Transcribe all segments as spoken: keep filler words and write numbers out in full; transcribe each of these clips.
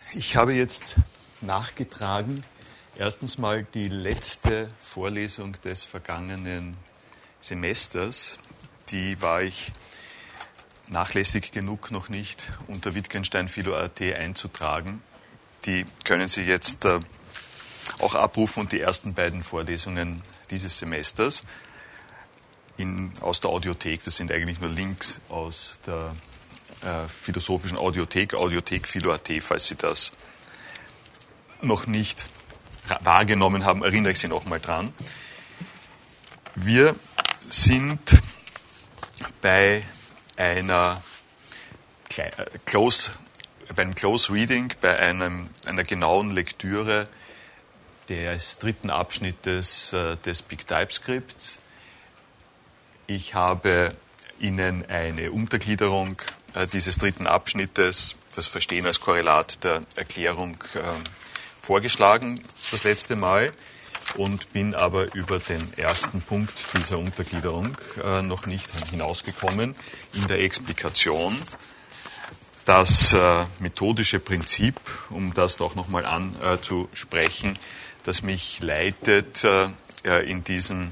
Ich habe jetzt nachgetragen, erstens mal die letzte Vorlesung des vergangenen Semesters. Die war ich nachlässig genug, noch nicht unter Wittgenstein Philo Punkt at einzutragen. Die können Sie jetzt äh, auch abrufen und die ersten beiden Vorlesungen dieses Semesters in, aus der Audiothek. Das sind eigentlich nur Links aus der äh, philosophischen Audiothek, Audiothek Philo Punkt at, falls Sie das noch nicht wahrgenommen haben, erinnere ich Sie noch mal dran. Wir sind bei einer Close, beim Close Reading, bei einem, einer genauen Lektüre des dritten Abschnittes äh, des Big TypeScripts. Ich habe Ihnen eine Untergliederung äh, dieses dritten Abschnittes, das Verstehen als Korrelat der Erklärung, äh, vorgeschlagen das letzte Mal und bin aber über den ersten Punkt dieser Untergliederung äh, noch nicht hinausgekommen in der Explikation. Das äh, methodische Prinzip, um das doch nochmal anzusprechen, das mich leitet äh, in diesen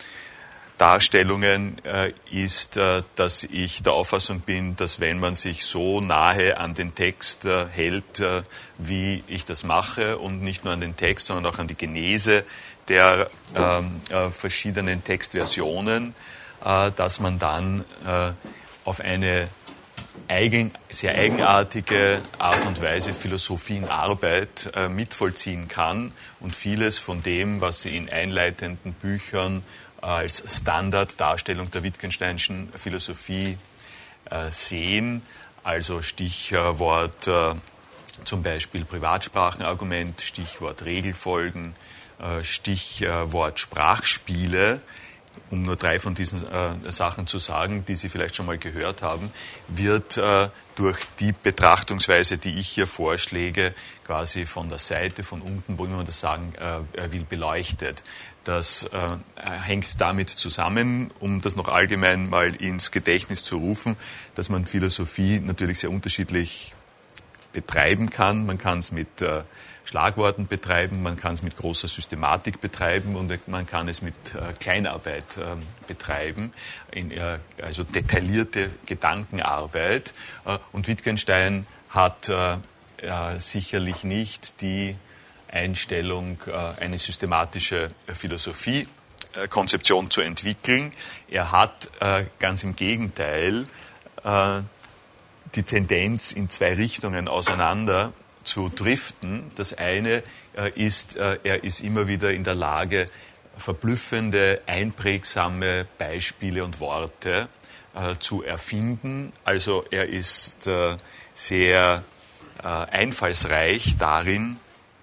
Darstellungen, äh, ist, äh, dass ich der Auffassung bin, dass wenn man sich so nahe an den Text äh, hält, äh, wie ich das mache, und nicht nur an den Text, sondern auch an die Genese der ähm, äh, verschiedenen Textversionen, äh, dass man dann äh, auf eine eigen, sehr eigenartige Art und Weise Philosophienarbeit äh, mitvollziehen kann und vieles von dem, was Sie in einleitenden Büchern als Standarddarstellung der Wittgensteinschen Philosophie äh, sehen, also Stichwort äh, zum Beispiel Privatsprachenargument, Stichwort Regelfolgen, äh, Stichwort Sprachspiele, um nur drei von diesen äh, Sachen zu sagen, die Sie vielleicht schon mal gehört haben, wird äh, durch die Betrachtungsweise, die ich hier vorschläge, quasi von der Seite, von unten, wo man das sagen äh, will, beleuchtet. Das äh, hängt damit zusammen, um das noch allgemein mal ins Gedächtnis zu rufen, dass man Philosophie natürlich sehr unterschiedlich betreiben kann. Man kann es mit äh, Schlagworten betreiben, man kann es mit großer Systematik betreiben und man kann es mit äh, Kleinarbeit äh, betreiben, in, äh, also detaillierte Gedankenarbeit. Äh, und Wittgenstein hat äh, äh, sicherlich nicht die Einstellung, äh, eine systematische Philosophie-Konzeption zu entwickeln. Er hat äh, ganz im Gegenteil äh, die Tendenz, in zwei Richtungen auseinander zu driften. Das eine äh, ist, äh, er ist immer wieder in der Lage, verblüffende, einprägsame Beispiele und Worte äh, zu erfinden. Also er ist äh, sehr äh, einfallsreich darin,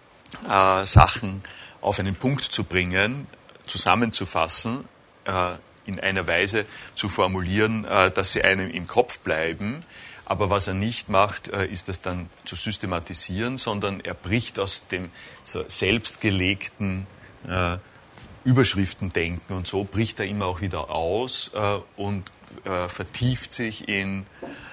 äh, Sachen auf einen Punkt zu bringen, zusammenzufassen, äh, in einer Weise zu formulieren, äh, dass sie einem im Kopf bleiben. Aber was er nicht macht, ist das dann zu systematisieren, sondern er bricht aus dem so selbstgelegten äh, Überschriftendenken und so, bricht er immer auch wieder aus äh, und äh, vertieft sich in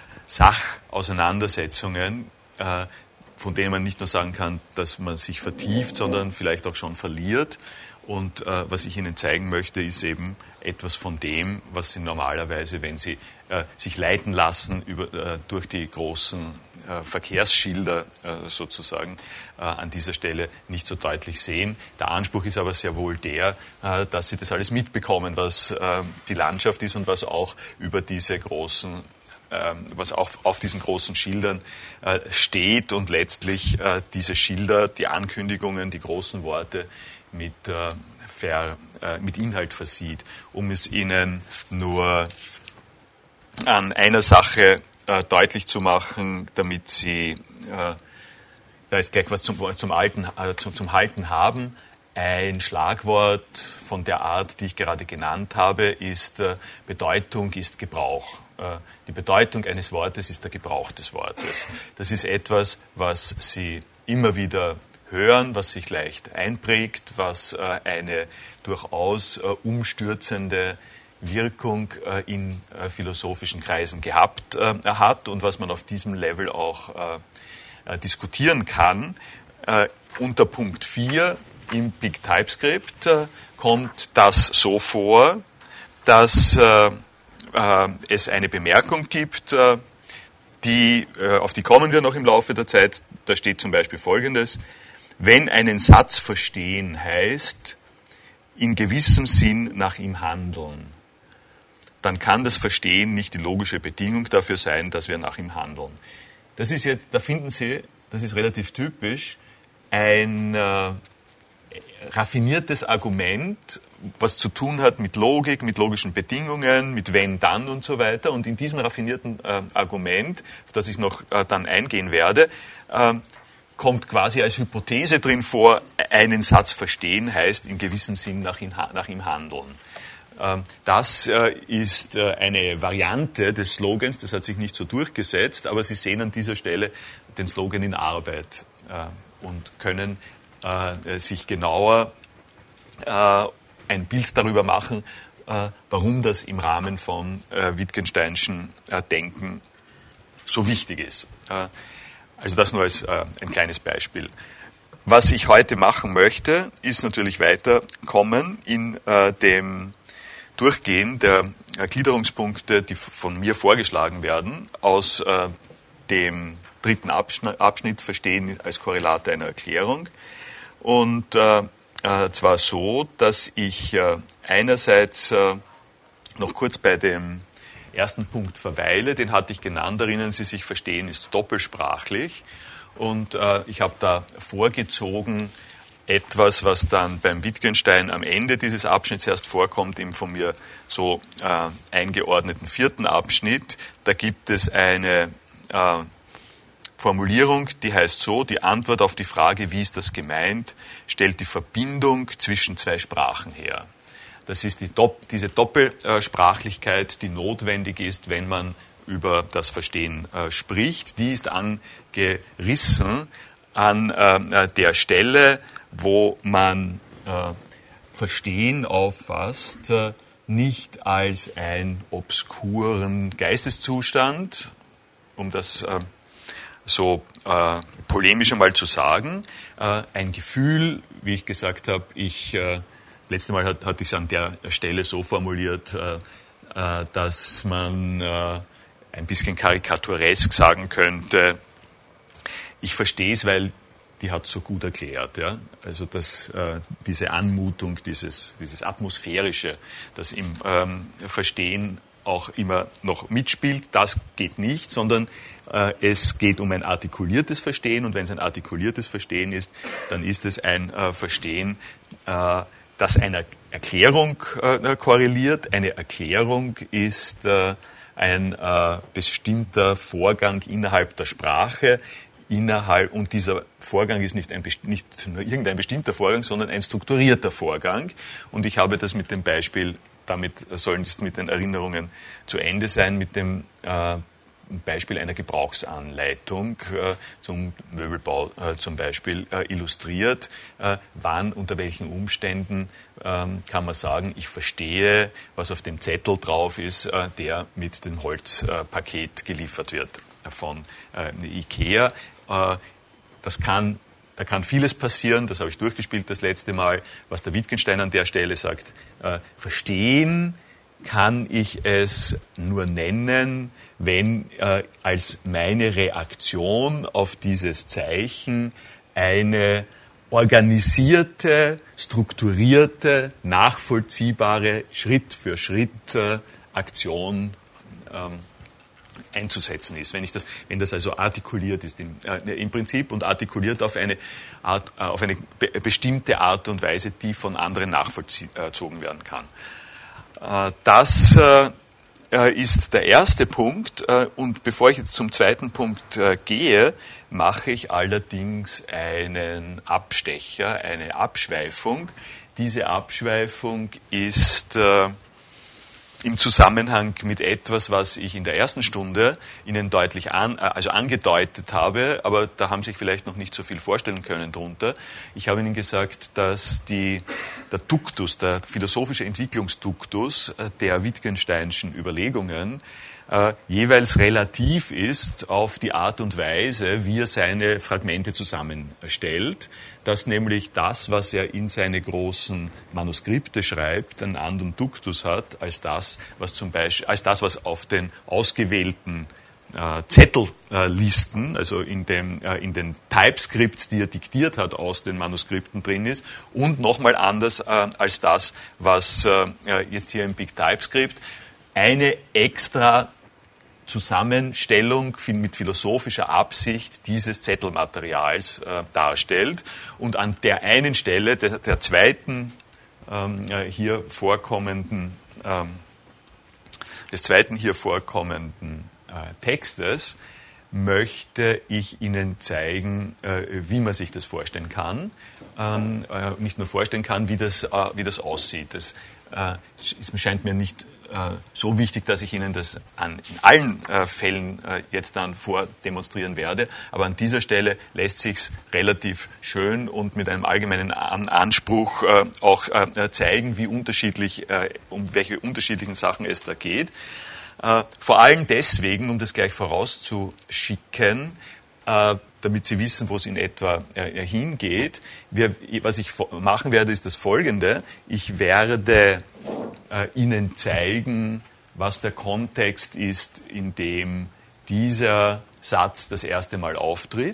Sachauseinandersetzungen, äh, von denen man nicht nur sagen kann, dass man sich vertieft, sondern vielleicht auch schon verliert. Und äh, was ich Ihnen zeigen möchte, ist eben etwas von dem, was Sie normalerweise, wenn Sie äh, sich leiten lassen über, äh, durch die großen äh, Verkehrsschilder äh, sozusagen, äh, an dieser Stelle nicht so deutlich sehen. Der Anspruch ist aber sehr wohl der, äh, dass Sie das alles mitbekommen, was äh, die Landschaft ist und was auch über diese großen was auch auf diesen großen Schildern äh, steht und letztlich äh, diese Schilder, die Ankündigungen, die großen Worte mit, äh, ver, äh, mit Inhalt versieht. Um es Ihnen nur an einer Sache äh, deutlich zu machen, damit Sie äh, da ist gleich was zum, zum, Alten, äh, zum, zum Halten haben. Ein Schlagwort von der Art, die ich gerade genannt habe, ist äh, Bedeutung ist Gebrauch. Äh, die Bedeutung eines Wortes ist der Gebrauch des Wortes. Das ist etwas, was Sie immer wieder hören, was sich leicht einprägt, was äh, eine durchaus äh, umstürzende Wirkung äh, in äh, philosophischen Kreisen gehabt äh, hat und was man auf diesem Level auch äh, äh, diskutieren kann. Äh, unter Punkt vier im Big TypeScript äh, kommt das so vor, dass äh, äh, es eine Bemerkung gibt, äh, die, äh, auf die kommen wir noch im Laufe der Zeit. Da steht zum Beispiel Folgendes: Wenn einen Satz verstehen heißt, in gewissem Sinn nach ihm handeln, dann kann das Verstehen nicht die logische Bedingung dafür sein, dass wir nach ihm handeln. Das ist jetzt, da finden Sie, das ist relativ typisch, ein äh, raffiniertes Argument, was zu tun hat mit Logik, mit logischen Bedingungen, mit wenn, dann und so weiter. Und in diesem raffinierten äh, Argument, auf das ich noch äh, dann eingehen werde, äh, kommt quasi als Hypothese drin vor, einen Satz verstehen heißt in gewissem Sinn nach ihm, nach ihm handeln. Ähm, das äh, ist äh, eine Variante des Slogans, das hat sich nicht so durchgesetzt, aber Sie sehen an dieser Stelle den Slogan in Arbeit äh, und können äh, sich genauer äh, ein Bild darüber machen, äh, warum das im Rahmen von äh, Wittgensteinschen äh, Denken so wichtig ist. Äh, also das nur als äh, ein kleines Beispiel. Was ich heute machen möchte, ist natürlich weiterkommen in äh, dem Durchgehen der äh, Gliederungspunkte, die von mir vorgeschlagen werden, aus äh, dem dritten Abschnitt, Abschnitt Verstehen als Korrelate einer Erklärung. Und äh, äh, zwar so, dass ich äh, einerseits äh, noch kurz bei dem ersten Punkt verweile, den hatte ich genannt, erinnern Sie sich, Verstehen ist doppelsprachlich. Und äh, ich habe da vorgezogen etwas, was dann beim Wittgenstein am Ende dieses Abschnitts erst vorkommt, im von mir so äh, eingeordneten vierten Abschnitt. Da gibt es eine äh, Formulierung, die heißt so: Die Antwort auf die Frage, wie ist das gemeint, stellt die Verbindung zwischen zwei Sprachen her. Das ist die, diese Doppelsprachlichkeit, die notwendig ist, wenn man über das Verstehen äh, spricht. Die ist angerissen an äh, der Stelle, wo man äh, Verstehen auffasst, äh, nicht als einen obskuren Geisteszustand, um das äh, so äh, polemisch einmal zu sagen, äh, ein Gefühl, wie ich gesagt habe, ich, äh, letzte Mal hat, hatte ich es an der Stelle so formuliert, äh, äh, dass man äh, ein bisschen karikaturesk sagen könnte, ich verstehe es, weil die hat es so gut erklärt. Ja? Also dass, äh, diese Anmutung, dieses, dieses Atmosphärische, das im ähm, Verstehen auch immer noch mitspielt, das geht nicht, sondern äh, es geht um ein artikuliertes Verstehen, und wenn es ein artikuliertes Verstehen ist, dann ist es ein äh, Verstehen, äh, das einer Erklärung äh, korreliert. Eine Erklärung ist äh, ein äh, bestimmter Vorgang innerhalb der Sprache, innerhalb, und dieser Vorgang ist nicht, ein, nicht nur irgendein bestimmter Vorgang, sondern ein strukturierter Vorgang. Und ich habe das mit dem Beispiel, damit sollen es mit den Erinnerungen zu Ende sein, mit dem äh, Beispiel einer Gebrauchsanleitung äh, zum Möbelbau äh, zum Beispiel äh, illustriert. Äh, wann, unter welchen Umständen äh, kann man sagen, ich verstehe, was auf dem Zettel drauf ist, äh, der mit dem Holzpaket äh, geliefert wird von äh, IKEA. Äh, das kann Da kann vieles passieren, das habe ich durchgespielt das letzte Mal, was der Wittgenstein an der Stelle sagt. Äh, verstehen kann ich es nur nennen, wenn äh, als meine Reaktion auf dieses Zeichen eine organisierte, strukturierte, nachvollziehbare, Schritt für Schritt äh, Aktion ähm, einzusetzen ist. Wenn ich das, wenn das also artikuliert ist im, äh, im Prinzip und artikuliert auf eine Art, äh, auf eine be- bestimmte Art und Weise, die von anderen nachvollzogen werden kann. Äh, das äh, ist der erste Punkt. Äh, und bevor ich jetzt zum zweiten Punkt äh, gehe, mache ich allerdings einen Abstecher, eine Abschweifung. Diese Abschweifung ist äh, im Zusammenhang mit etwas, was ich in der ersten Stunde Ihnen deutlich an, also angedeutet habe, aber da haben Sie sich vielleicht noch nicht so viel vorstellen können drunter. Ich habe Ihnen gesagt, dass die der Duktus, der philosophische Entwicklungsduktus der Wittgensteinschen Überlegungen äh, jeweils relativ ist auf die Art und Weise, wie er seine Fragmente zusammenstellt, dass nämlich das, was er in seine großen Manuskripte schreibt, einen anderen Duktus hat als das, was zum Beispiel, als das, was auf den ausgewählten äh, Zettellisten, also in, dem, äh, in den Typescripts, die er diktiert hat, aus den Manuskripten drin ist, und nochmal anders äh, als das, was äh, jetzt hier im Big Typescript eine extra Zusammenstellung mit philosophischer Absicht dieses Zettelmaterials äh, darstellt und an der einen Stelle der, der zweiten ähm, hier vorkommenden ähm, des zweiten hier vorkommenden äh, Textes möchte ich Ihnen zeigen, äh, wie man sich das vorstellen kann, ähm, äh, nicht nur vorstellen kann, wie das, äh, wie das aussieht. Das äh, ist, scheint mir nicht so wichtig, dass ich Ihnen das an, in allen äh, Fällen äh, jetzt dann vordemonstrieren werde. Aber an dieser Stelle lässt sich's relativ schön und mit einem allgemeinen an Anspruch äh, auch äh, zeigen, wie unterschiedlich, äh, um welche unterschiedlichen Sachen es da geht. Äh, vor allem deswegen, um das gleich vorauszuschicken, äh, damit Sie wissen, wo es in etwa äh, hingeht. Wir, was ich machen werde, ist das Folgende. Ich werde äh, Ihnen zeigen, was der Kontext ist, in dem dieser Satz das erste Mal auftritt.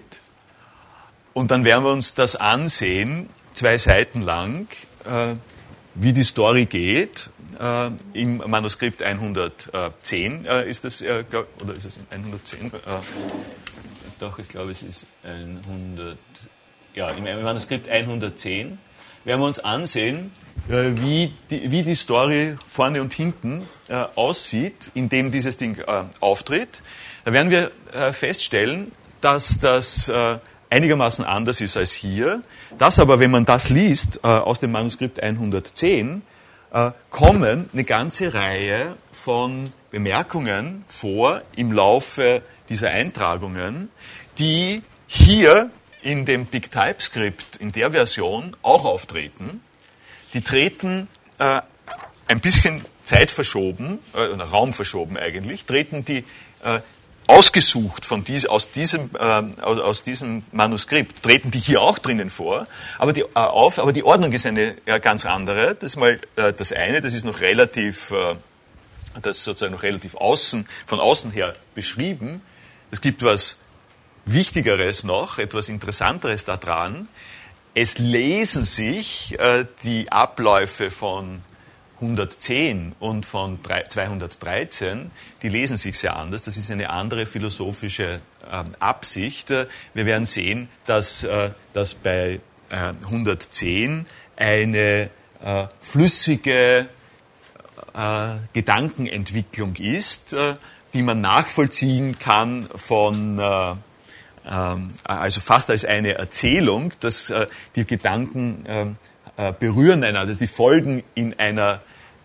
Und dann werden wir uns das ansehen, zwei Seiten lang, äh, wie die Story geht. Äh, Im Manuskript hundertzehn äh, ist das, äh, glaub, oder ist es hundertzehn? Äh, Doch, ich glaube, es ist hundert, ja, im Manuskript hundertzehn werden wir uns ansehen, äh, wie, die, wie die Story vorne und hinten äh, aussieht, in dem dieses Ding äh, auftritt. Da werden wir äh, feststellen, dass das äh, einigermaßen anders ist als hier. Das aber, wenn man das liest äh, aus dem Manuskript hundertzehn, äh, kommen eine ganze Reihe von Bemerkungen vor im Laufe dieser Eintragungen, die hier in dem Big Typescript, in der Version, auch auftreten. Die treten äh, ein bisschen zeitverschoben, äh, raumverschoben eigentlich, treten die äh, ausgesucht von dies, aus, diesem, äh, aus, aus diesem Manuskript, treten die hier auch drinnen vor, aber die, äh, auf, aber die Ordnung ist eine äh, ganz andere. Das ist mal äh, das eine, das ist noch relativ, äh, das ist sozusagen noch relativ außen, von außen her beschrieben. Es gibt was Wichtigeres noch, etwas Interessanteres daran. Es lesen sich äh, die Abläufe von hundertzehn und von zweihundertdreizehn, die lesen sich sehr anders. Das ist eine andere philosophische äh, Absicht. Wir werden sehen, dass, äh, dass bei äh, hundertzehn eine äh, flüssige äh, Gedankenentwicklung ist, äh, die man nachvollziehen kann von, äh, äh, also fast als eine Erzählung, dass äh, die Gedanken äh, berühren einander, dass die folgen in einer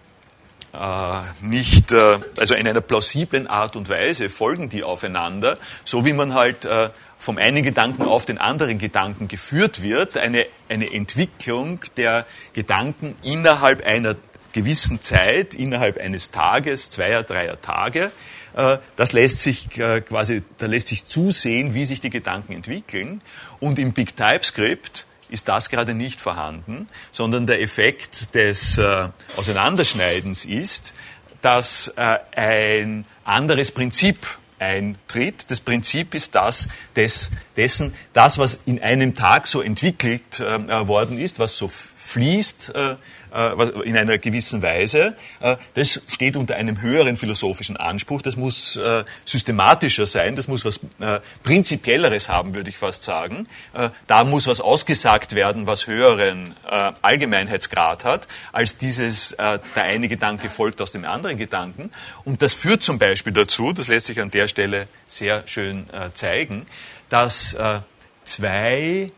äh, nicht, äh, also in einer plausiblen Art und Weise folgen die aufeinander, so wie man halt äh, vom einen Gedanken auf den anderen Gedanken geführt wird, eine, eine Entwicklung der Gedanken innerhalb einer gewissen Zeit, innerhalb eines Tages, zweier, dreier Tage. Das lässt sich quasi, da lässt sich zusehen, wie sich die Gedanken entwickeln. Und im Big Typescript ist das gerade nicht vorhanden, sondern der Effekt des Auseinanderschneidens ist, dass ein anderes Prinzip eintritt. Das Prinzip ist das des, dessen, das, was in einem Tag so entwickelt worden ist, was so fließt äh, in einer gewissen Weise, äh, das steht unter einem höheren philosophischen Anspruch, das muss äh, systematischer sein, das muss was äh, Prinzipielleres haben, würde ich fast sagen. Äh, da muss was ausgesagt werden, was höheren äh, Allgemeinheitsgrad hat, als dieses, äh, der eine Gedanke folgt aus dem anderen Gedanken. Und das führt zum Beispiel dazu, das lässt sich an der Stelle sehr schön äh, zeigen, dass äh, zwei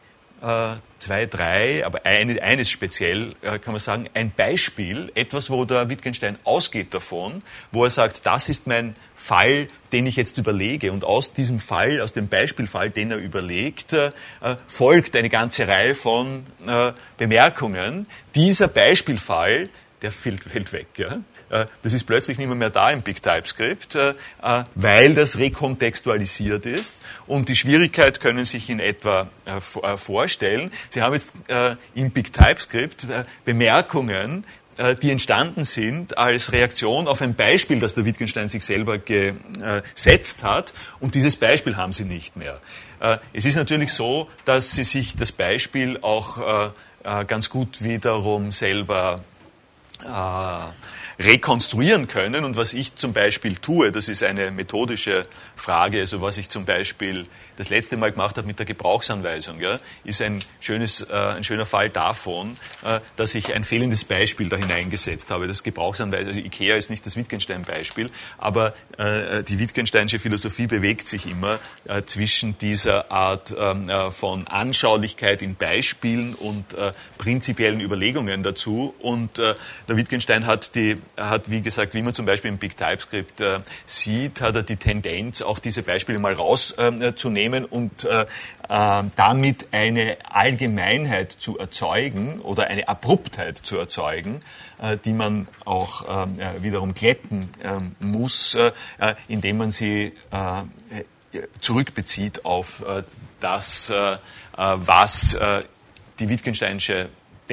äh, zwei, drei, aber eine, eines speziell, äh, kann man sagen, ein Beispiel, etwas, wo der Wittgenstein ausgeht davon, wo er sagt, das ist mein Fall, den ich jetzt überlege. Und aus diesem Fall, aus dem Beispielfall, den er überlegt, äh, folgt eine ganze Reihe von äh, Bemerkungen. Dieser Beispielfall, der fällt, fällt weg. Ja? Das ist plötzlich nicht mehr, mehr da im Big TypeScript, weil das rekontextualisiert ist. Und die Schwierigkeit können Sie sich in etwa vorstellen. Sie haben jetzt im Big TypeScript Bemerkungen, die entstanden sind als Reaktion auf ein Beispiel, das der Wittgenstein sich selber gesetzt hat. Und dieses Beispiel haben Sie nicht mehr. Es ist natürlich so, dass Sie sich das Beispiel auch ganz gut wiederum selber rekonstruieren können. Und was ich zum Beispiel tue, das ist eine methodische Frage, also was ich zum Beispiel das letzte Mal gemacht habe mit der Gebrauchsanweisung, ja, ist ein, schönes, äh, ein schöner Fall davon, äh, dass ich ein fehlendes Beispiel da hineingesetzt habe. Das Gebrauchsanweisung, also IKEA ist nicht das Wittgenstein-Beispiel, aber äh, die Wittgensteinsche Philosophie bewegt sich immer äh, zwischen dieser Art äh, von Anschaulichkeit in Beispielen und äh, prinzipiellen Überlegungen dazu. Und äh, der Wittgenstein hat die Er hat, wie gesagt, wie man zum Beispiel im Big TypeScript äh, sieht, hat er die Tendenz, auch diese Beispiele mal rauszunehmen äh, und äh, äh, damit eine Allgemeinheit zu erzeugen oder eine Abruptheit zu erzeugen, äh, die man auch äh, wiederum glätten äh, muss, äh, indem man sie äh, zurückbezieht auf äh, das, äh, was äh, die Wittgensteinsche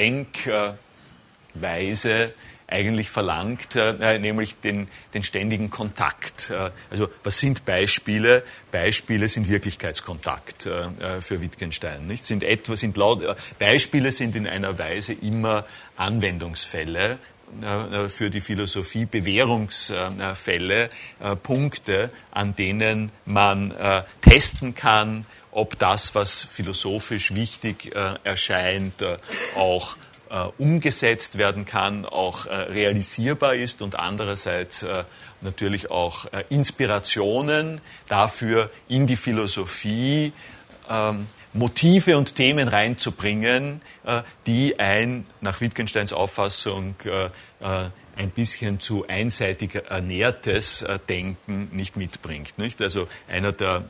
Denkweise eigentlich verlangt, äh, nämlich den, den ständigen Kontakt. Äh, also was sind Beispiele? Beispiele sind Wirklichkeitskontakt äh, für Wittgenstein. Nicht? Sind etwa, sind laut, äh, Beispiele sind in einer Weise immer Anwendungsfälle äh, für die Philosophie, Bewährungsfälle, äh, Punkte, an denen man äh, testen kann, ob das, was philosophisch wichtig äh, erscheint, äh, auch Uh, umgesetzt werden kann, auch uh, realisierbar ist und andererseits uh, natürlich auch uh, Inspirationen dafür in die Philosophie, um, Motive und Themen reinzubringen, uh, die ein, nach Wittgensteins Auffassung, uh, uh, ein bisschen zu einseitig ernährtes uh, Denken nicht mitbringt. Nicht? Also einer der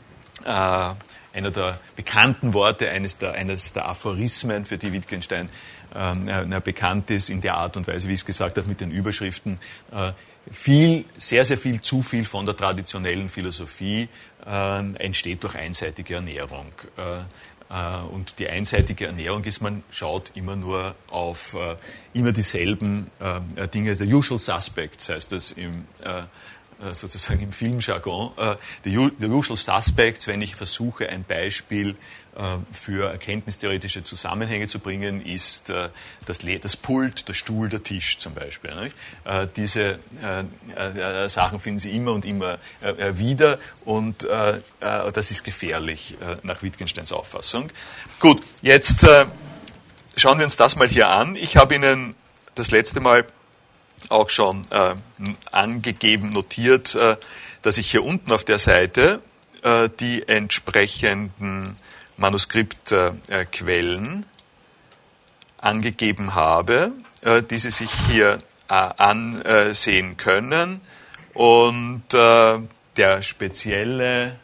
uh, einer der bekannten Worte, eines der, eines der Aphorismen, für die Wittgenstein äh, bekannt ist, in der Art und Weise, wie ich es gesagt habe, mit den Überschriften, äh, viel, sehr, sehr viel zu viel von der traditionellen Philosophie äh, entsteht durch einseitige Ernährung. Äh, äh, und die einseitige Ernährung ist, man schaut immer nur auf äh, immer dieselben äh, Dinge, the usual suspects heißt das im äh, sozusagen im Filmjargon, uh, the usual suspects, wenn ich versuche, ein Beispiel uh, für erkenntnistheoretische Zusammenhänge zu bringen, ist uh, das, das Pult, der Stuhl, der Tisch zum Beispiel. Uh, diese uh, uh, Sachen finden Sie immer und immer uh, wieder und uh, uh, das ist gefährlich uh, nach Wittgensteins Auffassung. Gut, jetzt uh, schauen wir uns das mal hier an. Ich habe Ihnen das letzte Mal auch schon äh, angegeben, notiert, äh, dass ich hier unten auf der Seite äh, die entsprechenden Manuskriptquellen äh, angegeben habe, äh, die Sie sich hier äh, ansehen können. Und äh, der spezielle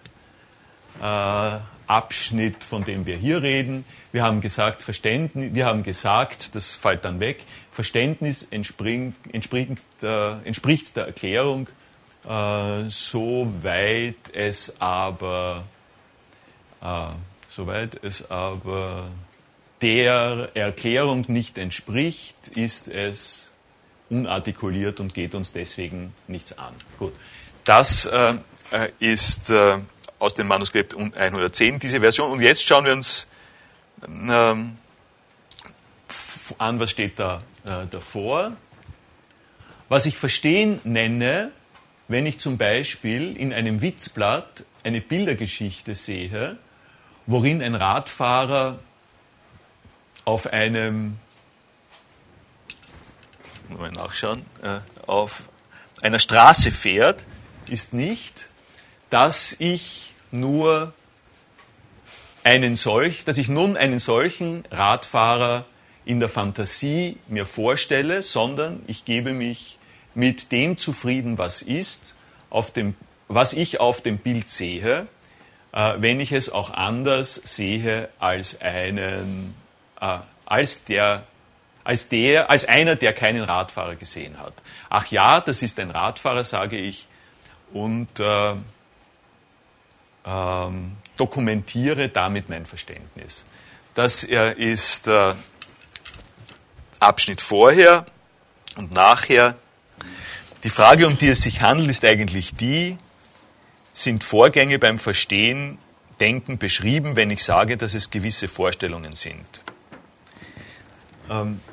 äh, Abschnitt, von dem wir hier reden, wir haben gesagt, Verständnis, wir haben gesagt, das fällt dann weg, Verständnis entspringt, entspricht, äh, entspricht der Erklärung, äh, soweit es aber, äh, soweit es aber der Erklärung nicht entspricht, ist es unartikuliert und geht uns deswegen nichts an. Gut, das äh, ist äh, aus dem Manuskript hundertzehn diese Version. Und jetzt schauen wir uns ähm, an, was steht da äh, davor. Was ich Verstehen nenne, wenn ich zum Beispiel in einem Witzblatt eine Bildergeschichte sehe, worin ein Radfahrer auf einem, mal nachschauen, äh, auf einer Straße fährt, ist nicht, dass ich nur einen solch, dass ich nun einen solchen Radfahrer in der Fantasie mir vorstelle, sondern ich gebe mich mit dem zufrieden, was ist, auf dem, was ich auf dem Bild sehe, äh, wenn ich es auch anders sehe als einen, äh, als der, als der, als einer, der keinen Radfahrer gesehen hat. Ach ja, das ist ein Radfahrer, sage ich, und äh, ähm, dokumentiere damit mein Verständnis. Das äh, ist äh, Abschnitt vorher und nachher. Die Frage, um die es sich handelt, ist eigentlich die, sind Vorgänge beim Verstehen, Denken beschrieben, wenn ich sage, dass es gewisse Vorstellungen sind. Ähm,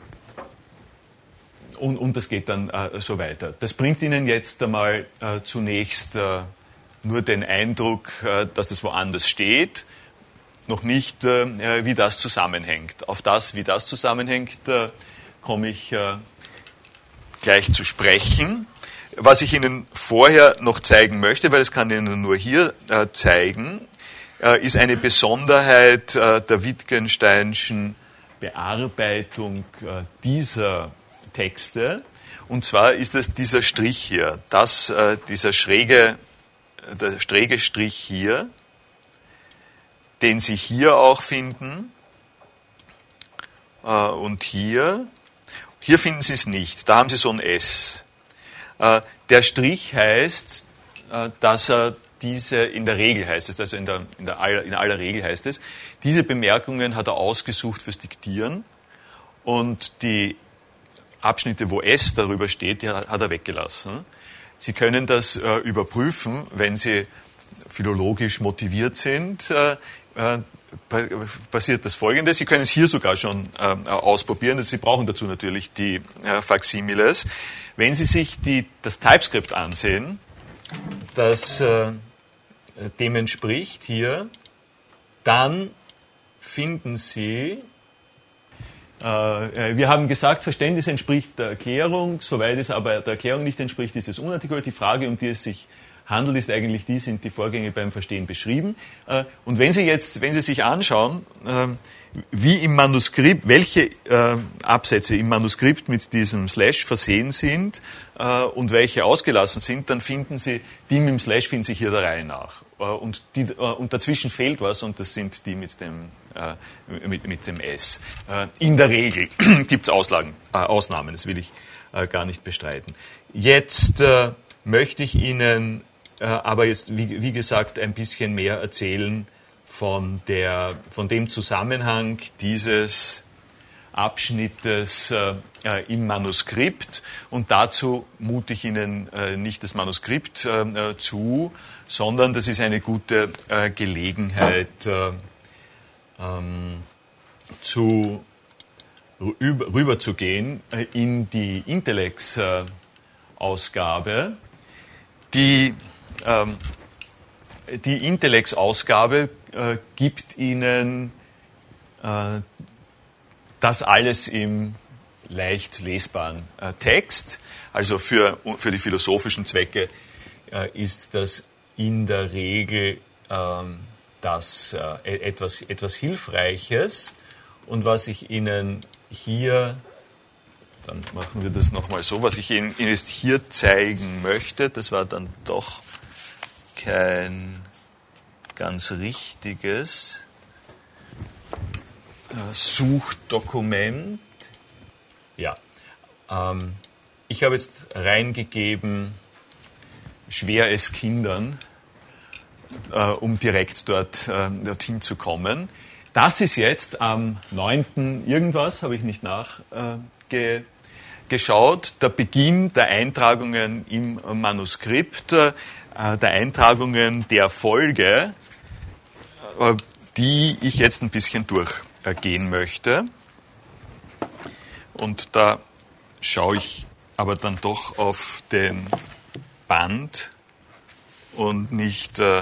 und, und das geht dann äh, so weiter. Das bringt Ihnen jetzt einmal äh, zunächst äh, nur den Eindruck, äh, dass das woanders steht, noch nicht, äh, wie das zusammenhängt. Auf das, wie das zusammenhängt, äh, komme ich äh, gleich zu sprechen. Was ich Ihnen vorher noch zeigen möchte, weil das kann ich Ihnen nur hier äh, zeigen, äh, ist eine Besonderheit äh, der Wittgensteinschen Bearbeitung äh, dieser Texte. Und zwar ist es dieser Strich hier, das, äh, dieser schräge, der schräge Strich hier, den Sie hier auch finden äh, und hier. Hier finden Sie es nicht, da haben Sie so ein S. Der Strich heißt, dass er diese, in der Regel heißt es, also in, der, in, der aller, in aller Regel heißt es, diese Bemerkungen hat er ausgesucht fürs Diktieren und die Abschnitte, wo S darüber steht, die hat er weggelassen. Sie können das äh, überprüfen, wenn Sie philologisch motiviert sind. Äh, äh, passiert das Folgende. Sie können es hier sogar schon äh, ausprobieren. Sie brauchen dazu natürlich die äh, Faksimiles. Wenn Sie sich die, das TypeScript ansehen, das äh, dem entspricht hier, dann finden Sie, äh, wir haben gesagt, Verständnis entspricht der Erklärung, soweit es aber der Erklärung nicht entspricht, ist es unartikuliert. Die Frage, um die es sich handelt, ist eigentlich die, sind die Vorgänge beim Verstehen beschrieben. Und wenn Sie jetzt, wenn Sie sich anschauen, wie im Manuskript, welche Absätze im Manuskript mit diesem Slash versehen sind und welche ausgelassen sind, dann finden Sie, die mit dem Slash finden sich hier der Reihe nach. Und, die, und dazwischen fehlt was und das sind die mit dem, mit, mit dem S. In der Regel gibt es Ausnahmen, das will ich gar nicht bestreiten. Jetzt möchte ich Ihnen aber jetzt, wie, wie gesagt, ein bisschen mehr erzählen von, der, von dem Zusammenhang dieses Abschnittes äh, im Manuskript. Und dazu mute ich Ihnen äh, nicht das Manuskript äh, zu, sondern das ist eine gute äh, Gelegenheit, äh, ähm, zu, rüber, rüber zu gehen äh, in die Intellex-Ausgabe. Die Ähm, die Intellex-Ausgabe äh, gibt Ihnen äh, das alles im leicht lesbaren äh, Text. Also für, für die philosophischen Zwecke äh, ist das in der Regel äh, das, äh, etwas, etwas Hilfreiches. Und was ich Ihnen hier, dann machen wir das nochmal so, was ich Ihnen jetzt hier zeigen möchte, das war dann doch kein ganz richtiges äh, Suchdokument. Ja, ähm, ich habe jetzt reingegeben, schwer es Kindern, äh, um direkt dort, äh, dorthin zu kommen. Das ist jetzt am neunten irgendwas, habe ich nicht nachgeschaut, äh, der Beginn der Eintragungen im Manuskript, äh, der Eintragungen der Folge, die ich jetzt ein bisschen durchgehen möchte. Und da schaue ich aber dann doch auf den Band und nicht, äh,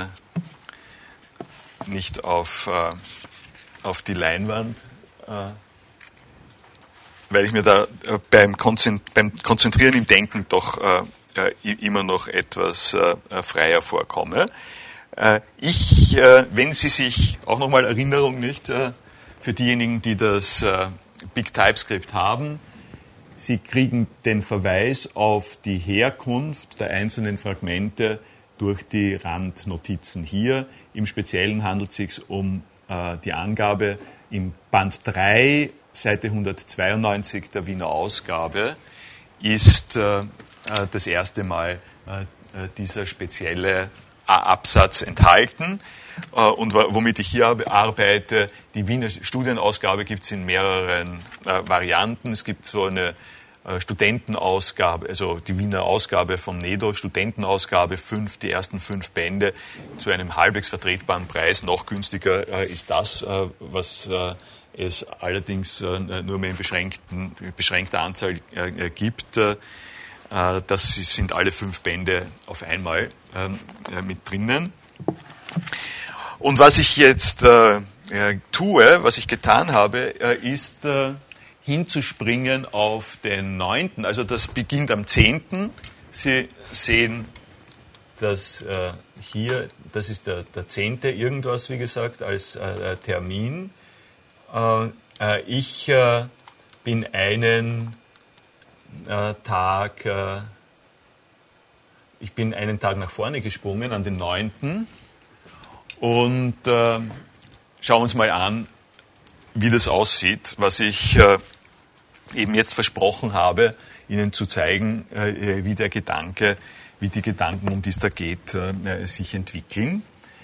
nicht auf, äh, auf die Leinwand, äh, weil ich mir da äh, beim, Konzent- beim Konzentrieren im Denken doch äh, immer noch etwas äh, freier vorkomme. Äh, ich, äh, wenn Sie sich auch nochmal Erinnerung, nicht, äh, für diejenigen, die das äh, Big TypeScript haben, Sie kriegen den Verweis auf die Herkunft der einzelnen Fragmente durch die Randnotizen hier. Im Speziellen handelt es sich um äh, die Angabe im Band drei, Seite hundertzweiundneunzig der Wiener Ausgabe, ist äh, das erste Mal äh, dieser spezielle Absatz enthalten. Äh, und womit ich hier arbeite, die Wiener Studienausgabe gibt es in mehreren äh, Varianten. Es gibt so eine äh, Studentenausgabe, also die Wiener Ausgabe vom N E D O, Studentenausgabe fünf, die ersten fünf Bände zu einem halbwegs vertretbaren Preis. Noch günstiger äh, ist das, äh, was äh, es allerdings äh, nur mehr in beschränkten, beschränkter Anzahl äh, gibt. Äh, das sind alle fünf Bände auf einmal äh, mit drinnen. Und was ich jetzt äh, tue, was ich getan habe, äh, ist äh, hinzuspringen auf den neunten. Also das beginnt am zehnten. Sie sehen, dass äh, hier, das ist der, der zehnte irgendwas, wie gesagt, als äh, Termin. Äh, äh, ich äh, bin einen äh, Tag, äh, ich bin einen Tag nach vorne gesprungen, an den neunten. Und äh, schauen wir uns mal an, wie das aussieht, was ich äh, eben jetzt versprochen habe, Ihnen zu zeigen, äh, wie der Gedanke, wie die Gedanken, um die es da geht, äh, sich entwickeln.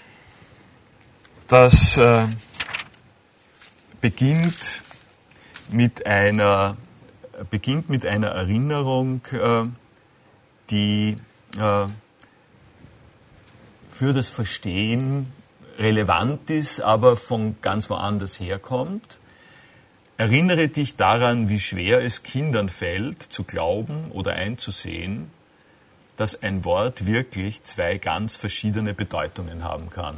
Das äh, beginnt mit einer, beginnt mit einer Erinnerung, äh, die äh, für das Verstehen relevant ist, aber von ganz woanders herkommt. Erinnere dich daran, wie schwer es Kindern fällt, zu glauben oder einzusehen, dass ein Wort wirklich zwei ganz verschiedene Bedeutungen haben kann.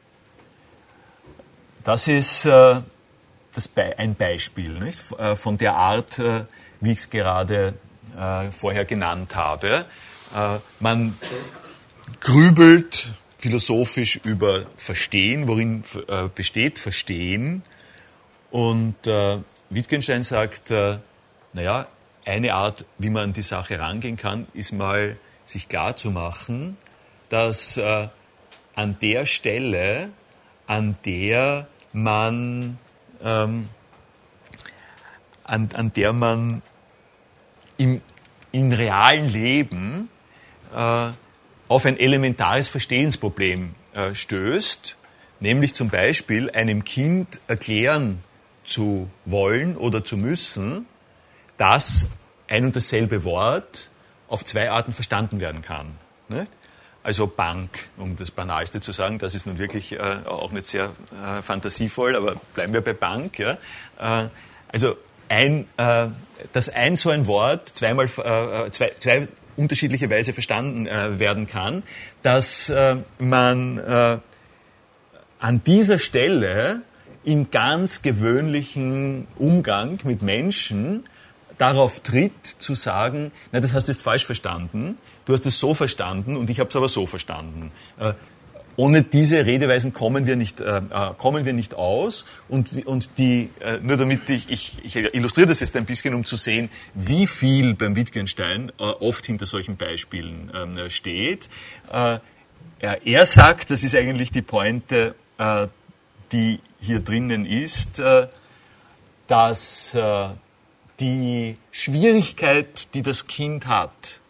Das ist äh, das Be- ein Beispiel, nicht? Von der Art, äh, wie ich es gerade äh, vorher genannt habe. Äh, man grübelt philosophisch über Verstehen, worin äh, besteht Verstehen. Und äh, Wittgenstein sagt, äh, naja, eine Art, wie man an die Sache rangehen kann, ist mal sich klarzumachen, dass äh, an der Stelle, an der man, ähm, an, an der man im, im realen Leben äh, auf ein elementares Verstehensproblem äh, stößt, nämlich zum Beispiel einem Kind erklären zu wollen oder zu müssen, dass ein und dasselbe Wort auf zwei Arten verstanden werden kann. Nicht? Also Bank, um das Banalste zu sagen, das ist nun wirklich äh, auch nicht sehr äh, fantasievoll, aber bleiben wir bei Bank. Ja? Äh, also ein, äh, dass ein so ein Wort zweimal, äh, zwei, zwei unterschiedliche Weise verstanden äh, werden kann, dass äh, man äh, an dieser Stelle im ganz gewöhnlichen Umgang mit Menschen darauf tritt, zu sagen, na, das hast du jetzt falsch verstanden, du hast es so verstanden und ich habe es aber so verstanden. Äh, ohne diese Redeweisen kommen wir nicht, äh, kommen wir nicht aus und, und die, äh, nur damit ich, ich, ich illustriere das jetzt ein bisschen, um zu sehen, wie viel beim Wittgenstein äh, oft hinter solchen Beispielen äh, steht. Äh, er, er sagt, das ist eigentlich die Pointe, äh, die hier drinnen ist, äh, dass äh, die Schwierigkeit, die das Kind hat,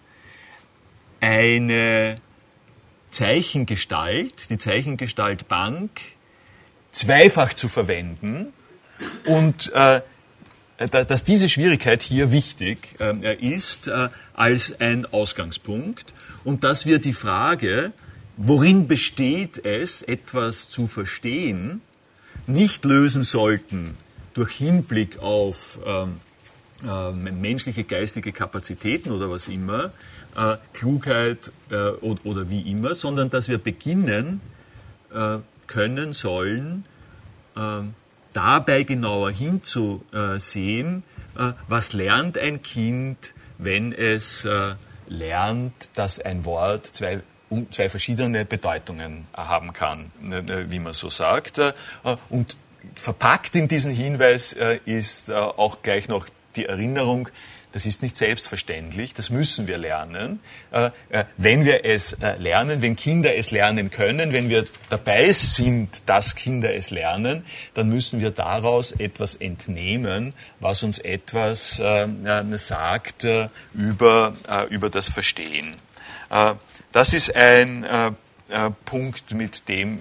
eine Zeichengestalt, die Zeichengestalt Bank, zweifach zu verwenden und äh, dass diese Schwierigkeit hier wichtig äh, ist äh, als ein Ausgangspunkt und dass wir die Frage, worin besteht es, etwas zu verstehen, nicht lösen sollten durch Hinblick auf ähm, äh, menschliche geistige Kapazitäten oder was immer, äh, Klugheit äh, oder, oder wie immer, sondern dass wir beginnen äh, können sollen, äh, dabei genauer hinzusehen, äh, was lernt ein Kind, wenn es äh, lernt, dass ein Wort zwei zwei verschiedene Bedeutungen haben kann, wie man so sagt. Und verpackt in diesen Hinweis ist auch gleich noch die Erinnerung, das ist nicht selbstverständlich, das müssen wir lernen. Wenn wir es lernen, wenn Kinder es lernen können, wenn wir dabei sind, dass Kinder es lernen, dann müssen wir daraus etwas entnehmen, was uns etwas sagt über, über das Verstehen. Das ist ein Punkt, mit dem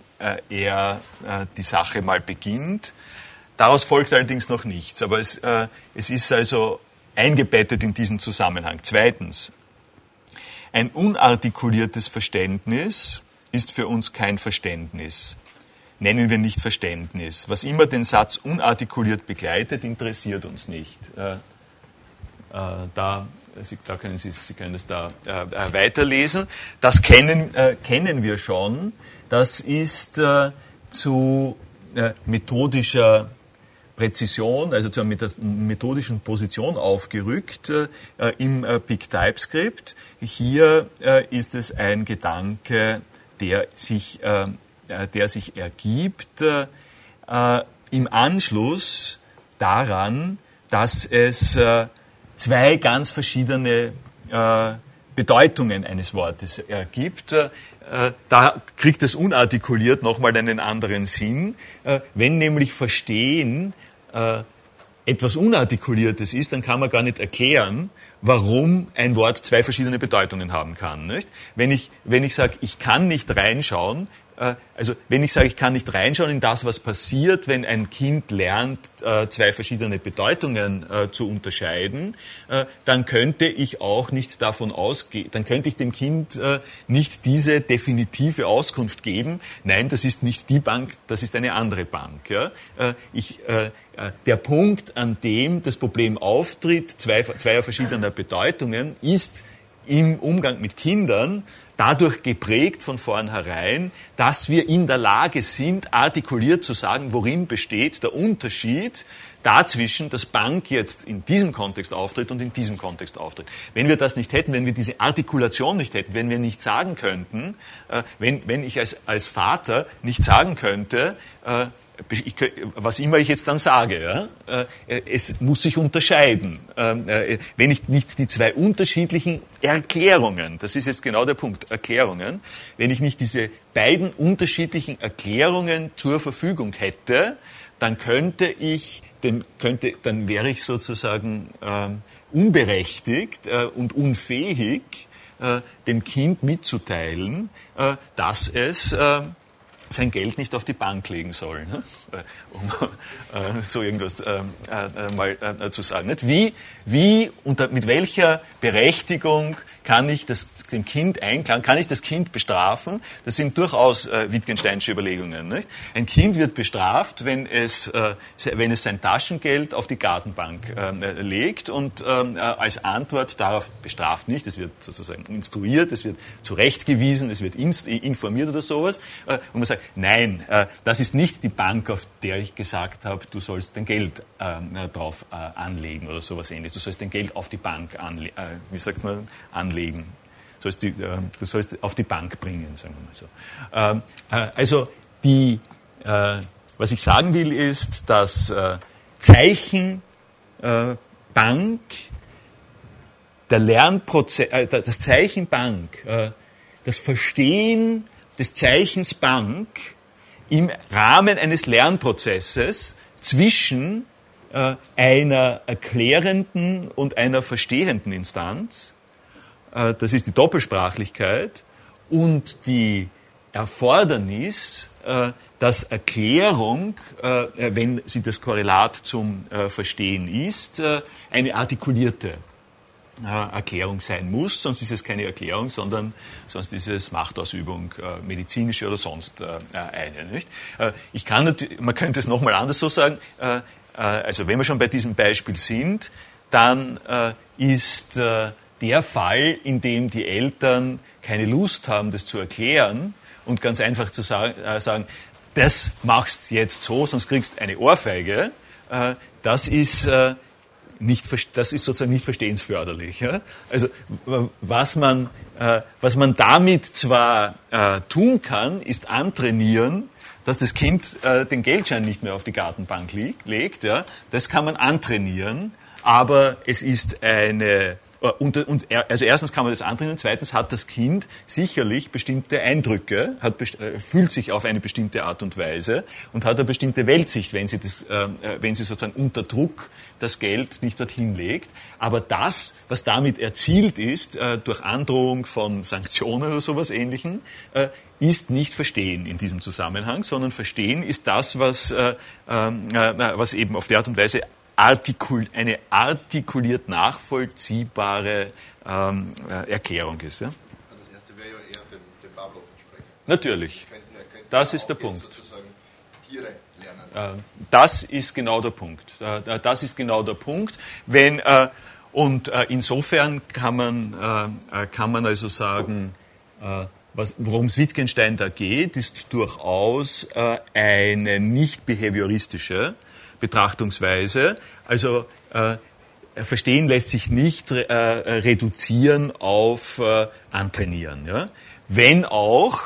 er die Sache mal beginnt. Daraus folgt allerdings noch nichts, aber es, äh, es ist also eingebettet in diesen Zusammenhang. Zweitens, ein unartikuliertes Verständnis ist für uns kein Verständnis. Nennen wir nicht Verständnis. Was immer den Satz unartikuliert begleitet, interessiert uns nicht. Äh, äh, da, Sie, da können Sie, Sie können es da äh, weiterlesen. Das kennen, äh, kennen wir schon. Das ist äh, zu äh, methodischer Präzision, also zu einer methodischen Position aufgerückt äh, im äh, Big TypeScript. Hier äh, ist es ein Gedanke, der sich, äh, der sich ergibt äh, im Anschluss daran, dass es äh, zwei ganz verschiedene äh, Bedeutungen eines Wortes ergibt. Äh, da kriegt es unartikuliert nochmal einen anderen Sinn. Äh, wenn nämlich Verstehen äh, etwas Unartikuliertes ist, dann kann man gar nicht erklären, warum ein Wort zwei verschiedene Bedeutungen haben kann. Nicht? Wenn ich, wenn ich sage, ich kann nicht reinschauen, äh, also wenn ich sage, ich kann nicht reinschauen in das, was passiert, wenn ein Kind lernt, äh, zwei verschiedene Bedeutungen äh, zu unterscheiden, äh, dann könnte ich auch nicht davon ausgehen, dann könnte ich dem Kind äh, nicht diese definitive Auskunft geben, nein, das ist nicht die Bank, das ist eine andere Bank. Ja? Äh, ich, äh, Der Punkt, an dem das Problem auftritt, zwei, zweier verschiedener Bedeutungen, ist im Umgang mit Kindern dadurch geprägt von vornherein, dass wir in der Lage sind, artikuliert zu sagen, worin besteht der Unterschied dazwischen, dass Bank jetzt in diesem Kontext auftritt und in diesem Kontext auftritt. Wenn wir das nicht hätten, wenn wir diese Artikulation nicht hätten, wenn wir nicht sagen könnten, äh, wenn, wenn ich als, als Vater nicht sagen könnte, äh, Ich, was immer ich jetzt dann sage, ja, äh, es muss sich unterscheiden. Äh, wenn ich nicht die zwei unterschiedlichen Erklärungen, das ist jetzt genau der Punkt, Erklärungen, wenn ich nicht diese beiden unterschiedlichen Erklärungen zur Verfügung hätte, dann könnte ich, dann, könnte, dann wäre ich sozusagen äh, unberechtigt äh, und unfähig, äh, dem Kind mitzuteilen, äh, dass es äh, sein Geld nicht auf die Bank legen soll, ne? um äh, so irgendwas äh, äh, mal äh, zu sagen. Nicht? Wie, wie und mit welcher Berechtigung kann ich das, dem Kind einklagen, kann ich das Kind bestrafen? Das sind durchaus äh, Wittgensteinsche Überlegungen. Nicht? Ein Kind wird bestraft, wenn es, äh, wenn es sein Taschengeld auf die Gartenbank äh, legt und äh, als Antwort darauf bestraft nicht, es wird sozusagen instruiert, es wird zurechtgewiesen, es wird informiert oder sowas. Äh, und man sagt, nein, äh, das ist nicht die Bank, auf der ich gesagt habe, du sollst dein Geld äh, drauf äh, anlegen oder sowas ähnliches. Du sollst dein Geld auf die Bank anlegen, äh, wie sagt man, anlegen. Du sollst, die, äh, du sollst auf die Bank bringen, sagen wir mal so. Ähm, äh, also die, äh, was ich sagen will, ist, dass äh, Zeichen äh, Bank, der Lernprozess, äh, das Zeichen Bank, äh, das Verstehen des Zeichens Bank im Rahmen eines Lernprozesses zwischen äh, einer erklärenden und einer verstehenden Instanz, äh, das ist die Doppelsprachlichkeit, und die Erfordernis, äh, dass Erklärung, äh, wenn sie das Korrelat zum äh, Verstehen ist, äh, eine artikulierte Erklärung sein muss, sonst ist es keine Erklärung, sondern sonst ist es Machtausübung, äh, medizinische oder sonst äh, eine. Nicht? Äh, ich kann natürlich, man könnte es nochmal anders so sagen, äh, äh, also wenn wir schon bei diesem Beispiel sind, dann äh, ist äh, der Fall, in dem die Eltern keine Lust haben, das zu erklären und ganz einfach zu sagen, äh, sagen das machst jetzt so, sonst kriegst du eine Ohrfeige, äh, das ist äh, nicht, das ist sozusagen nicht verstehensförderlich. Ja? Also was man, äh, was man damit zwar äh, tun kann, ist antrainieren, dass das Kind äh, den Geldschein nicht mehr auf die Gartenbank liegt, legt. Ja? Das kann man antrainieren, aber es ist eine... Und, und, also erstens kann man das antrainieren, zweitens hat das Kind sicherlich bestimmte Eindrücke, hat, fühlt sich auf eine bestimmte Art und Weise und hat eine bestimmte Weltsicht, wenn sie, das, äh, wenn sie sozusagen unter Druck das Geld nicht dorthin legt. Aber das, was damit erzielt ist, äh, durch Androhung von Sanktionen oder sowas Ähnlichem, äh, ist nicht Verstehen in diesem Zusammenhang, sondern Verstehen ist das, was, äh, äh, was eben auf die Art und Weise Artikul, eine artikuliert nachvollziehbare ähm, äh, Erklärung ist. Ja? Das erste wäre ja eher dem, dem Pavlov entsprechend. Natürlich. Könnten, könnten das ist der Punkt. Sozusagen Tiere lernen. Äh, das ist genau der Punkt. Äh, das ist genau der Punkt. Wenn, äh, und äh, insofern kann man, äh, kann man also sagen, äh, worum es Wittgenstein da geht, ist durchaus äh, eine nicht behavioristische Betrachtungsweise. Also äh, Verstehen lässt sich nicht äh, reduzieren auf äh, Antrainieren. Ja? Wenn auch,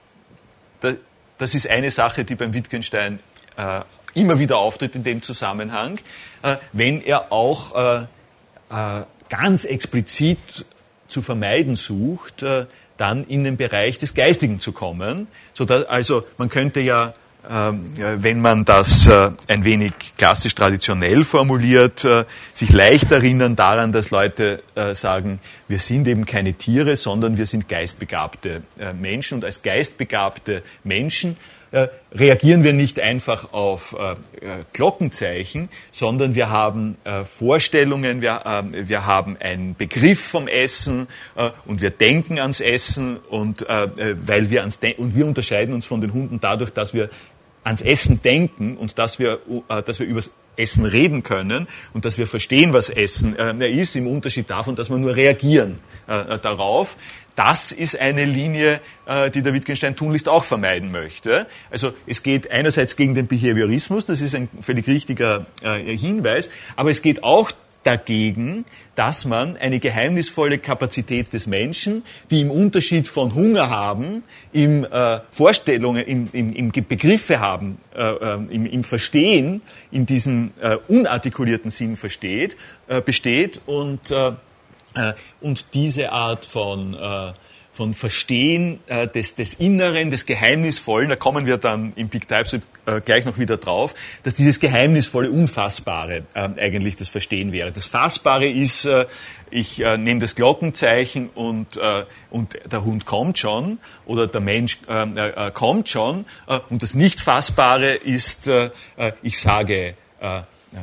da, das ist eine Sache, die beim Wittgenstein äh, immer wieder auftritt in dem Zusammenhang, äh, wenn er auch äh, äh, ganz explizit zu vermeiden sucht, äh, dann in den Bereich des Geistigen zu kommen. Sodass, also man könnte ja, wenn man das ein wenig klassisch traditionell formuliert, sich leicht erinnern daran, dass Leute sagen, wir sind eben keine Tiere, sondern wir sind geistbegabte Menschen. Und als geistbegabte Menschen reagieren wir nicht einfach auf Glockenzeichen, sondern wir haben Vorstellungen, wir, wir haben einen Begriff vom Essen und wir denken ans Essen und, weil wir ans Den- und wir unterscheiden uns von den Hunden dadurch, dass wir ans Essen denken und dass wir, dass wir über das Essen reden können und dass wir verstehen, was Essen ist, im Unterschied davon, dass wir nur reagieren darauf. Das ist eine Linie, die der Wittgenstein tunlichst auch vermeiden möchte. Also es geht einerseits gegen den Behaviorismus, das ist ein völlig richtiger Hinweis, aber es geht auch dagegen, dass man eine geheimnisvolle Kapazität des Menschen, die im Unterschied von Hunger haben, im äh, Vorstellungen, im, im, im Begriffe haben, äh, im, im Verstehen, in diesem äh, unartikulierten Sinn versteht, äh, besteht und, äh, äh, und diese Art von äh, von Verstehen äh, des, des Inneren, des Geheimnisvollen, da kommen wir dann im Big Types äh, gleich noch wieder drauf, dass dieses Geheimnisvolle, Unfassbare äh, eigentlich das Verstehen wäre. Das Fassbare ist, äh, ich äh, nehme das Glockenzeichen und, äh, und der Hund kommt schon oder der Mensch äh, äh, kommt schon äh, und das Nicht-Fassbare ist, äh, ich sage äh,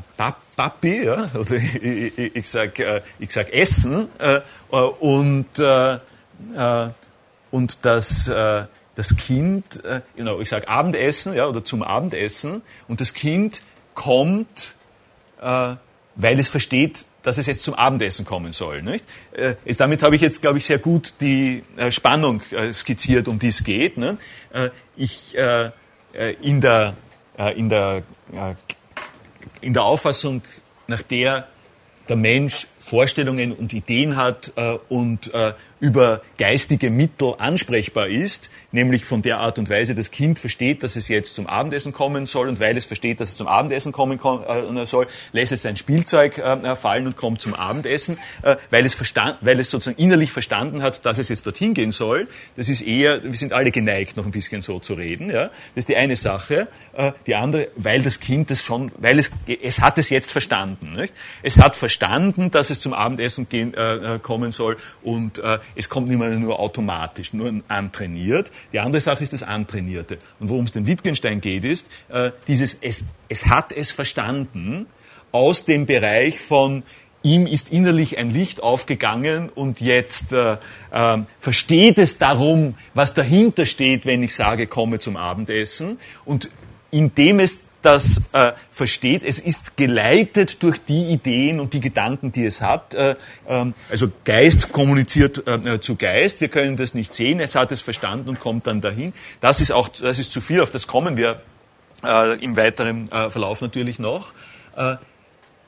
Papi, ja, oder ich, ich, ich sage ich sag Essen äh, und äh, und das, das Kind, genau, ich sage Abendessen, ja, oder zum Abendessen, und das Kind kommt, weil es versteht, dass es jetzt zum Abendessen kommen soll. Nicht? Damit habe ich jetzt, glaube ich, sehr gut die Spannung skizziert, um die es geht. Ne? Ich, in der, in der, in der Auffassung, nach der der Mensch Vorstellungen und Ideen hat äh, und äh, über geistige Mittel ansprechbar ist, nämlich von der Art und Weise, das Kind versteht, dass es jetzt zum Abendessen kommen soll und weil es versteht, dass es zum Abendessen kommen äh, soll, lässt es sein Spielzeug äh, fallen und kommt zum Abendessen, äh, weil es verstand, weil es sozusagen innerlich verstanden hat, dass es jetzt dorthin gehen soll. Das ist eher, wir sind alle geneigt, noch ein bisschen so zu reden. Ja? Das ist die eine Sache. Äh, die andere, weil das Kind das schon, weil es, es hat es jetzt verstanden. Nicht? Es hat verstanden, dass es zum Abendessen gehen, äh, kommen soll und äh, es kommt nicht mehr nur automatisch, nur antrainiert. Die andere Sache ist das Antrainierte. Und worum es dem Wittgenstein geht, ist äh, dieses, es, es hat es verstanden aus dem Bereich von ihm ist innerlich ein Licht aufgegangen und jetzt äh, äh, versteht es darum, was dahinter steht, wenn ich sage, komme zum Abendessen. Und indem es das äh, versteht, es ist geleitet durch die Ideen und die Gedanken, die es hat. Äh, äh, also Geist kommuniziert äh, zu Geist. Wir können das nicht sehen. Es hat es verstanden und kommt dann dahin. Das ist auch, das ist zu viel. Auf das kommen wir äh, im weiteren äh, Verlauf natürlich noch. Äh,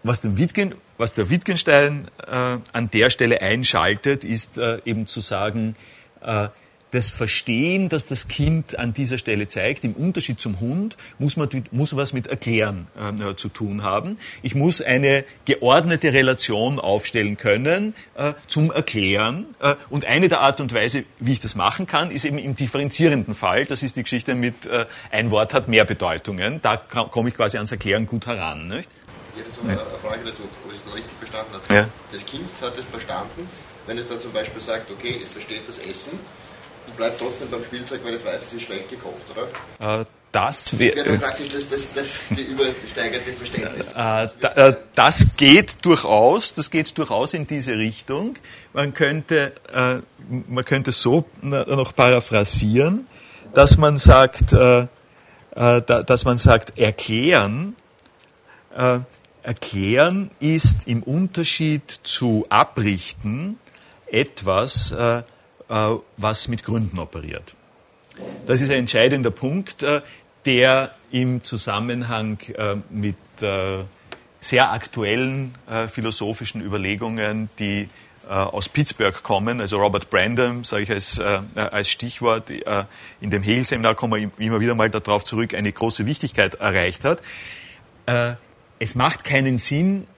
was, der Wittgen, was der Wittgenstein äh, an der Stelle einschaltet, ist äh, eben zu sagen, äh, das Verstehen, das das Kind an dieser Stelle zeigt, im Unterschied zum Hund, muss man muss was mit Erklären äh, zu tun haben. Ich muss eine geordnete Relation aufstellen können äh, zum Erklären. Äh, und eine der Art und Weise, wie ich das machen kann, ist eben im differenzierenden Fall. Das ist die Geschichte mit äh, ein Wort hat mehr Bedeutungen. Da komme ich quasi ans Erklären gut heran. Nicht? Ich hätte so eine Frage dazu, ob ich es noch richtig verstanden habe. Ja. Das Kind hat es verstanden, wenn es dann zum Beispiel sagt, okay, es versteht das Essen, und bleibt trotzdem beim Spielzeug, weil es weiß, es ist schlecht gekocht, oder? Äh, das wäre wär praktisch das, das, das die übersteigerte Verständnis. Äh, da, äh, das geht durchaus, das geht durchaus in diese Richtung. Man könnte, äh, man könnte so noch paraphrasieren, dass man sagt, äh, äh, da, dass man sagt, erklären, äh, erklären ist im Unterschied zu abrichten etwas, äh, was mit Gründen operiert. Das ist ein entscheidender Punkt, der im Zusammenhang mit sehr aktuellen philosophischen Überlegungen, die aus Pittsburgh kommen, also Robert Brandom, sage ich als, als Stichwort, in dem Hegel-Seminar kommen wir immer wieder mal darauf zurück, eine große Wichtigkeit erreicht hat. Es macht keinen Sinn,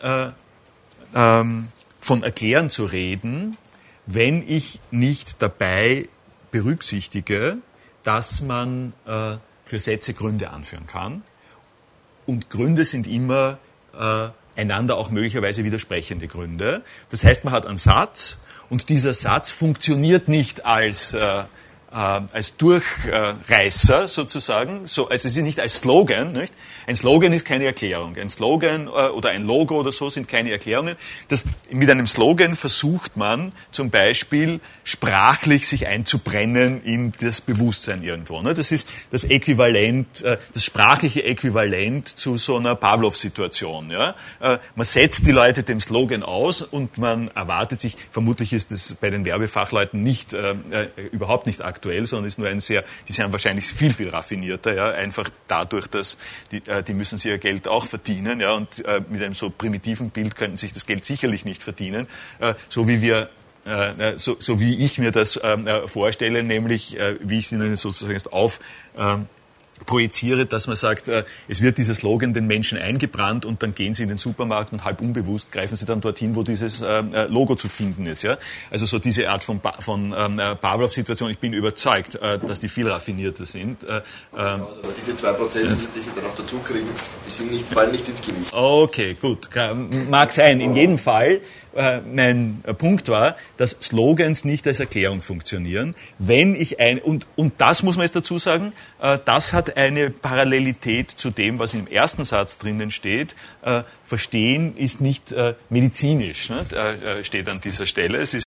von Erklären zu reden, wenn ich nicht dabei berücksichtige, dass man äh, für Sätze Gründe anführen kann. Und Gründe sind immer äh, einander auch möglicherweise widersprechende Gründe. Das heißt, man hat einen Satz und dieser Satz funktioniert nicht als, äh, äh, als Durchreißer sozusagen, so, also es ist nicht als Slogan. Nicht? Ein Slogan ist keine Erklärung. Ein Slogan äh, oder ein Logo oder so sind keine Erklärungen. Das, mit einem Slogan versucht man zum Beispiel sprachlich sich einzubrennen in das Bewusstsein irgendwo. Ne? Das ist das Äquivalent, äh, das sprachliche Äquivalent zu so einer Pavlov-Situation. Ja? Äh, man setzt die Leute dem Slogan aus und man erwartet sich, vermutlich ist das bei den Werbefachleuten nicht, äh, äh, überhaupt nicht aktuell, sondern ist nur ein sehr, die sind wahrscheinlich viel, viel raffinierter, ja? Einfach dadurch, dass die, äh, die müssen sich ihr Geld auch verdienen, ja, und äh, mit einem so primitiven Bild könnten sich das Geld sicherlich nicht verdienen, äh, so wie wir, äh, so, so wie ich mir das äh, vorstelle, nämlich äh, wie ich es Ihnen sozusagen jetzt auf äh, projiziere, dass man sagt, äh, es wird dieser Slogan den Menschen eingebrannt und dann gehen sie in den Supermarkt und halb unbewusst greifen sie dann dorthin, wo dieses äh, Logo zu finden ist. Ja? Also so diese Art von, pa- von ähm, Pavlov-Situation, ich bin überzeugt, äh, dass die viel raffinierter sind. Äh, ja, aber diese zwei Prozent, ja, die sie dann auch dazu kriegen, die sind nicht, fallen nicht ins Gewicht. Okay, gut, mag sein. In jedem Fall, äh, mein Punkt war, dass Slogans nicht als Erklärung funktionieren. Wenn ich ein, und, und das muss man jetzt dazu sagen, äh, das hat eine Parallelität zu dem, was im ersten Satz drinnen steht. Äh, Verstehen ist nicht äh, medizinisch, ne? äh, steht an dieser Stelle. Es ist